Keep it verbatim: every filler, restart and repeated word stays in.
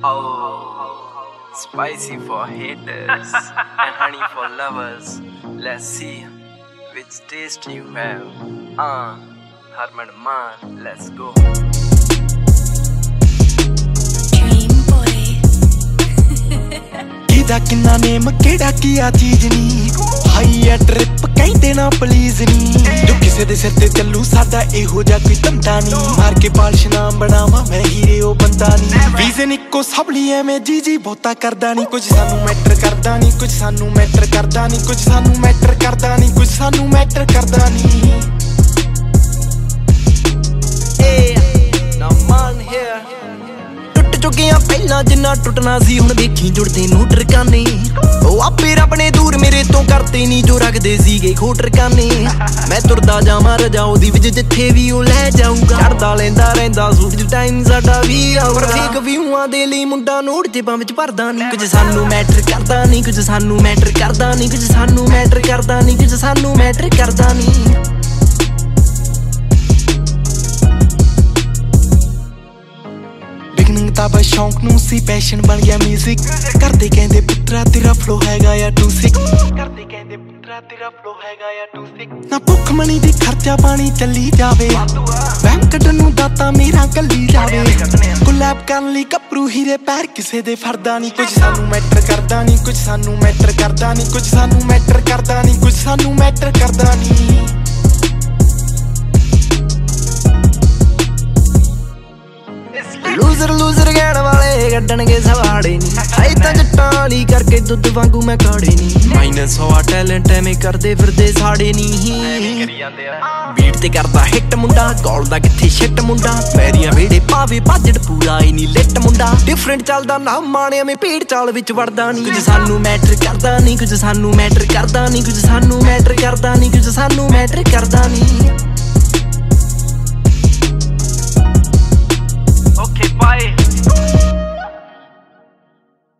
Oh, spicy for haters and honey for lovers. Let's see which taste you have. Uh, Harman Man, let's go. Dream boy. किदा किन्ना name केड़ा किया चीज नी high या trip कहते ना please नी जो किसे दे सिर ते चलू सादा एहो जा कोई तंदा नी मार के पालिश नाम बनावा मैं हीरे ओ बंदा नी रीजन इको सबली है मैं जी जी बहुता करदा नी कुछ सानू मैटर करदा नी कुछ सानू मैटर करदा नी कुछ सानू मैटर करदा नी कुछ सानू मैटर करदा नी Hey, now man here. ਚੁੱਕਿਆ ਪਹਿਲਾਂ ਜਿੰਨਾ ਟੁੱਟਣਾ ਸੀ ਹੁਣ ਦੇਖੀ ਜੁੜਦੇ ਨੂੰ ਟਰਕਾਨੇ ਉਹ ਆਪੇ ਰੱਬ ਨੇ ਦੂਰ ਮੇਰੇ ਤੋਂ ਕਰਤੇ ਨਹੀਂ ਜੋ ਰੱਖਦੇ ਸੀਗੇ ਖੋਟਰ ਕਾਨੇ ਮੈਂ ਤੁਰਦਾ ਜਾਵਾਂ ਰਜਾ ਉਹਦੀ ਵਿੱਚ ਜਿੱਥੇ ਵੀ ਉਹ ਲੈ ਜਾਊਗਾ ਚੜਦਾ ਲੈਂਦਾ ਰਹਿੰਦਾ ਸੂਟ ਚ ਟਾਈਮ ਸਾਡਾ ਵੀ ਆਉਰ ਫੇਕ ਵਿਊਆਂ ਦੇ ਲਈ ਮੁੰਡਾ ਨੋਟ ਜੇਬਾਂ ਵਿੱਚ ਭਰਦਾ ਨਹੀਂ ਕੁਝ ਸਾਨੂੰ ਮੈਟਰ ਕਰਦਾ ਨਹੀਂ ਕੁਝ ਸਾਨੂੰ ਮੈਟਰ ਕਰਦਾ ਨਹੀਂ ਕੁਝ ਸਾਨੂੰ ਮੈਟਰ ਕਰਦਾ ਨਹੀਂ ਕੁਝ ਸਾਨੂੰ ਮੈਟਰ ਕਰਦਾ ਨਹੀਂ ਤਾਂ ਬਸ ਸ਼ੌਂਕ ਨੂੰ ਸੀ ਪੈਸ਼ਨ ਬਣ ਗਿਆ ਮਿਊਜ਼ਿਕ ਕਰਦੇ ਕਹਿੰਦੇ ਪੁੱਤਰਾ ਤੇਰਾ ਫਲੋ ਹੈਗਾ ਯਾ ਟੂ ਸਿਕ ਕਰਦੇ ਕਹਿੰਦੇ ਪੁੱਤਰਾ ਤੇਰਾ ਫਲੋ ਹੈਗਾ ਯਾ ਟੂ ਸਿਕ ਨਾ ਭੁੱਖ ਮਣੀ ਦੀ ਖਰਚਾ ਪਾਣੀ ਚੱਲੀ ਜਾਵੇ ਬੈਂਕ ਕੱਢਣ ਨੂੰ ਦਾਤਾ ਮੇਰਾ ਕੱਲੀ ਜਾਵੇ ਕੋਲੈਬ ਕਰਨ ਲਈ ਕੱਪਰੂ ਹੀਰੇ ਪੈਰ ਕਿਸੇ ਦੇ ਫਰਦਾ ਨਹੀਂ ਕੁਝ ਸਾਨੂੰ ਮੈਟਰ ਕਰਦਾ ਨਹੀਂ ਕੁਝ ਸਾਨੂੰ ਮੈਟਰ ਕਰਦਾ ਨਹੀਂ ਕੁਝ ਸਾਨੂੰ ਮੈਟਰ ਕਰਦਾ ਨਹੀਂ ਕੁਝ ਸਾਨੂੰ ਮੈਟਰ ਕਰਦਾ ਨਹੀਂ ਲੂਜ਼ਰ ਲੂਜ਼ਰ ਗੈਣ ਵਾਲੇ ਕੱਢਣਗੇ ਸਵਾੜੇ ਨੀ ਐ ਤਾਂ ਜੱਟਾਂ ਵਾਲੀ ਕਰਕੇ ਦੁੱਧ ਵਾਂਗੂ ਮੈਂ ਕਾੜੇ ਨੀ ਮਾਈਨਸ ਹੋਆ ਟੈਲੈਂਟ ਐਵੇਂ ਕਰਦੇ ਫਿਰਦੇ ਸਾੜੇ ਨੀ ਕਰੀ ਜਾਂਦੇ ਆ ਬੀਟ ਤੇ ਕਰਦਾ ਹਿੱਟ ਮੁੰਡਾ ਗੋਲ ਦਾ ਕਿੱਥੇ ਸ਼ਿੱਟ ਮੁੰਡਾ ਪੈਰੀਆਂ ਵੇੜੇ ਪਾਵੇ ਭਾਜੜ ਪੂਰਾ ਹੀ ਨਹੀਂ ਲਿੱਟ ਮੁੰਡਾ ਡਿਫਰੈਂਟ ਚੱਲਦਾ ਨਾ ਮਾਣਿਆ ਮੈਂ ਭੀੜ ਚਾਲ ਵਿੱਚ ਵੜਦਾ ਨੀ ਕੁਝ ਸਾਨੂੰ ਮੈਟਰ ਕਰਦਾ ਨਹੀਂ ਕੁਝ ਸਾਨੂੰ ਮੈਟਰ ਕਰਦਾ ਨਹੀਂ ਕੁਝ ਸਾਨੂੰ ਮੈਟਰ ਕਰਦਾ ਨਹੀਂ ਕੁਝ ਸਾਨੂੰ ਮੈਟਰ ਕਰਦਾ ਨਹੀਂ